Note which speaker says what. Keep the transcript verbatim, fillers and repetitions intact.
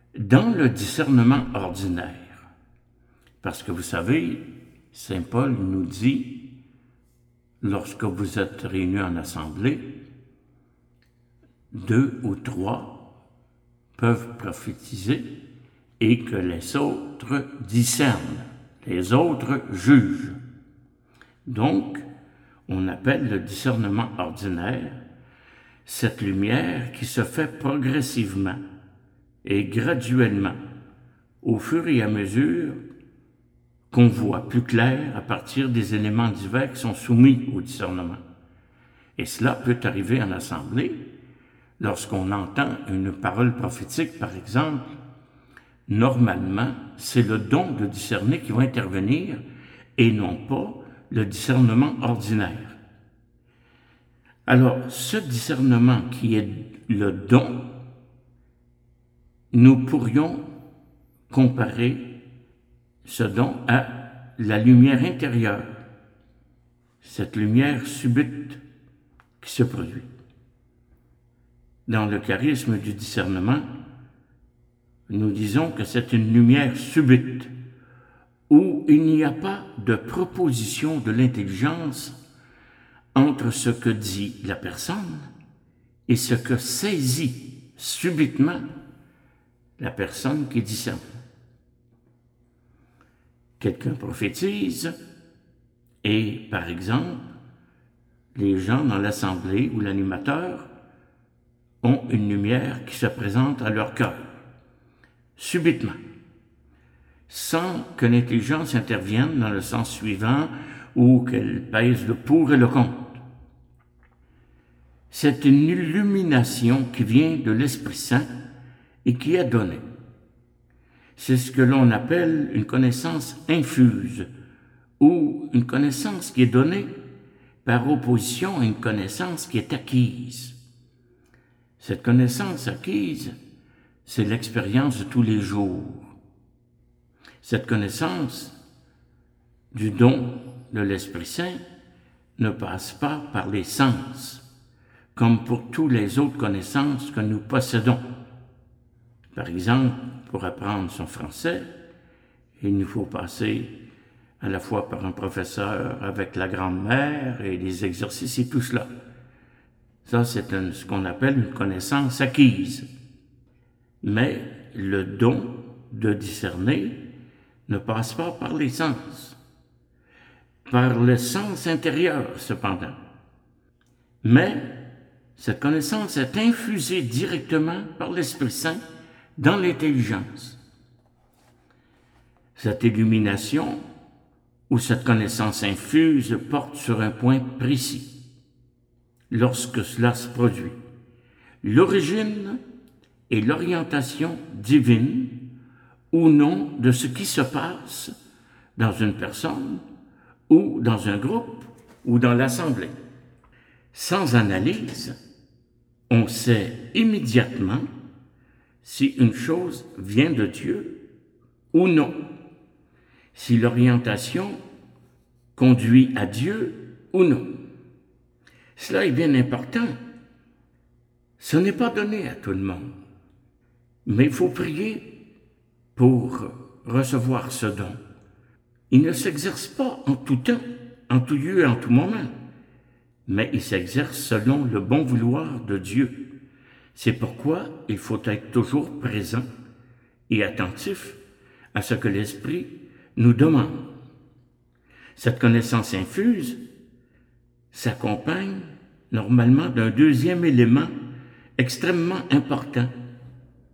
Speaker 1: dans le discernement ordinaire. Parce que vous savez, saint Paul nous dit, lorsque vous êtes réunis en assemblée, deux ou trois peuvent prophétiser et que les autres discernent, les autres jugent. Donc, on appelle le discernement ordinaire cette lumière qui se fait progressivement et graduellement, au fur et à mesure qu'on voit plus clair à partir des éléments divers qui sont soumis au discernement. Et cela peut arriver en assemblée, lorsqu'on entend une parole prophétique, par exemple. Normalement, c'est le don de discerner qui va intervenir et non pas le discernement ordinaire. Alors, ce discernement qui est le don, nous pourrions comparer ce don à la lumière intérieure, cette lumière subite qui se produit. Dans le charisme du discernement, nous disons que c'est une lumière subite, où il n'y a pas de proposition de l'intelligence entre ce que dit la personne et ce que saisit subitement la personne qui discerne. Quelqu'un prophétise et, par exemple, les gens dans l'assemblée ou l'animateur ont une lumière qui se présente à leur cœur, subitement, sans que l'intelligence intervienne dans le sens suivant ou qu'elle pèse le pour et le contre. C'est une illumination qui vient de l'Esprit Saint et qui est donnée. C'est ce que l'on appelle une connaissance infuse ou une connaissance qui est donnée par opposition à une connaissance qui est acquise. Cette connaissance acquise, c'est l'expérience de tous les jours. Cette connaissance du don de l'Esprit Saint ne passe pas par les sens, comme pour toutes les autres connaissances que nous possédons. Par exemple, pour apprendre son français, il nous faut passer à la fois par un professeur avec la grammaire et les exercices et tout cela. Ça, c'est un, ce qu'on appelle une connaissance acquise. Mais le don de discerner ne passe pas par les sens, par le sens intérieur cependant. Mais cette connaissance est infusée directement par l'Esprit Saint dans l'intelligence. Cette illumination ou cette connaissance infuse porte sur un point précis. Lorsque cela se produit, l'origine et l'orientation divine ou non de ce qui se passe dans une personne ou dans un groupe ou dans l'assemblée. Sans analyse, on sait immédiatement si une chose vient de Dieu ou non, si l'orientation conduit à Dieu ou non. Cela est bien important. Ce n'est pas donné à tout le monde, mais il faut prier pour recevoir ce don. Il ne s'exerce pas en tout temps, en tout lieu et en tout moment, mais il s'exerce selon le bon vouloir de Dieu. C'est pourquoi il faut être toujours présent et attentif à ce que l'Esprit nous demande. Cette connaissance infuse s'accompagne normalement d'un deuxième élément extrêmement important,